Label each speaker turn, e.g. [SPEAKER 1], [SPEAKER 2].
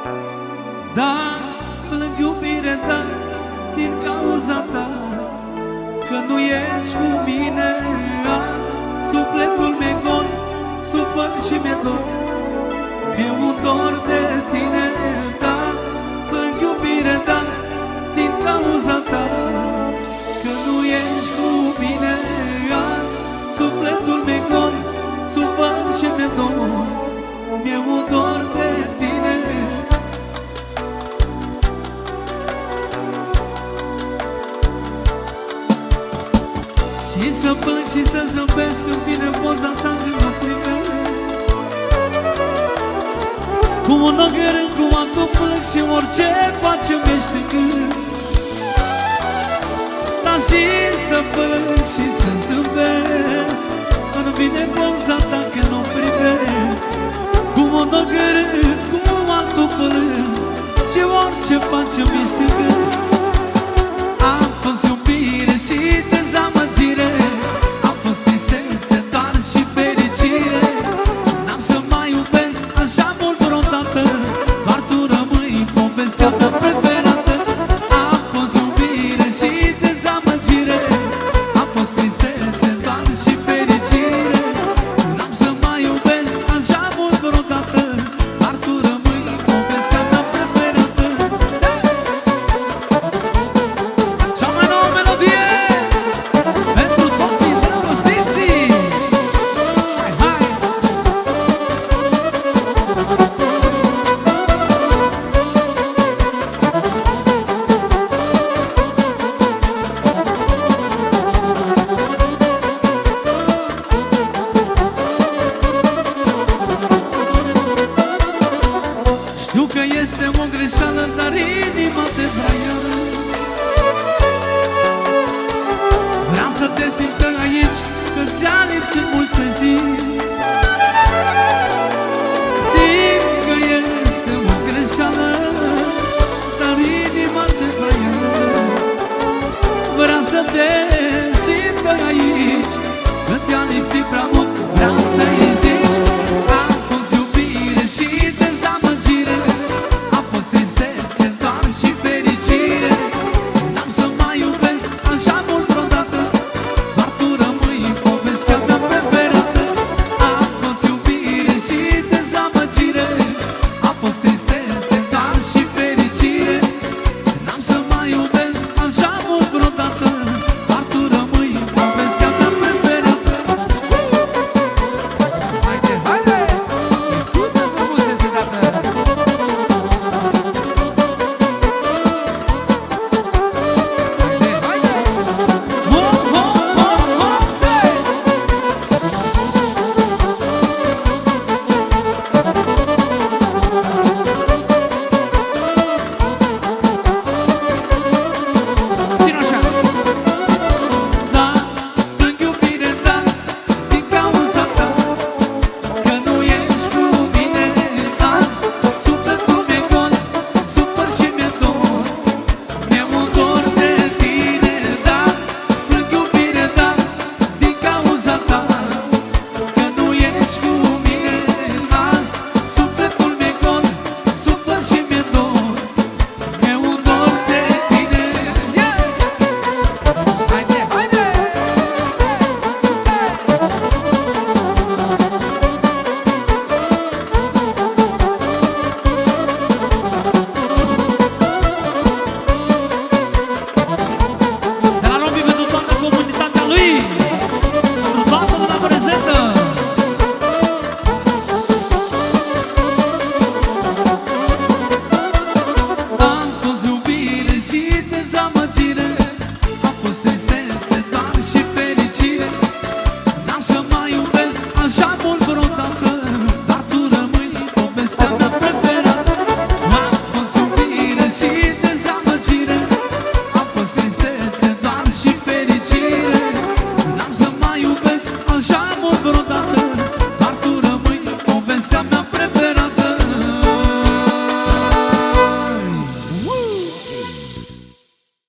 [SPEAKER 1] Da, plâng iubire, da, din cauza ta, că nu ești cu mine azi. Sufletul mi-e gol, sufăr și mi-e dor, e un dor de tine. Da, plâng iubire, da, din cauza ta, că nu ești cu mine azi. Sufletul mi-e gol, sufăr și mi-e dor, e un dor de tine. Și să plâng și să zâmbesc când vine poza ta, când mă privesc. Cu un ochi rând, cu altul plâng și orice facem ești gând. Dar și să plâng și să zâmbesc când vine poza ta, când mă privesc. Cu un ochi rând, cu altul plâng și orice facem ești gând. Am fost iubire și dezamăgire, am fost tristețe, dar și fericire. N-am să mai iubesc așa mult vreodată, doar tu rămâi povestea mea preferată. Am fost iubire și dezamăgire, am fost tristețe, dar și fericire. N-am să mai iubesc așa mult vreodată, doar tu rămâi povestea mea preferată. Cea mai nouă melodie pentru toți îndrăgostiții. Hai, hai! Știu că este o greșeală, dar inima te vrea iară. Vreau să te simt aici, că ți-a lipsit mult să zici.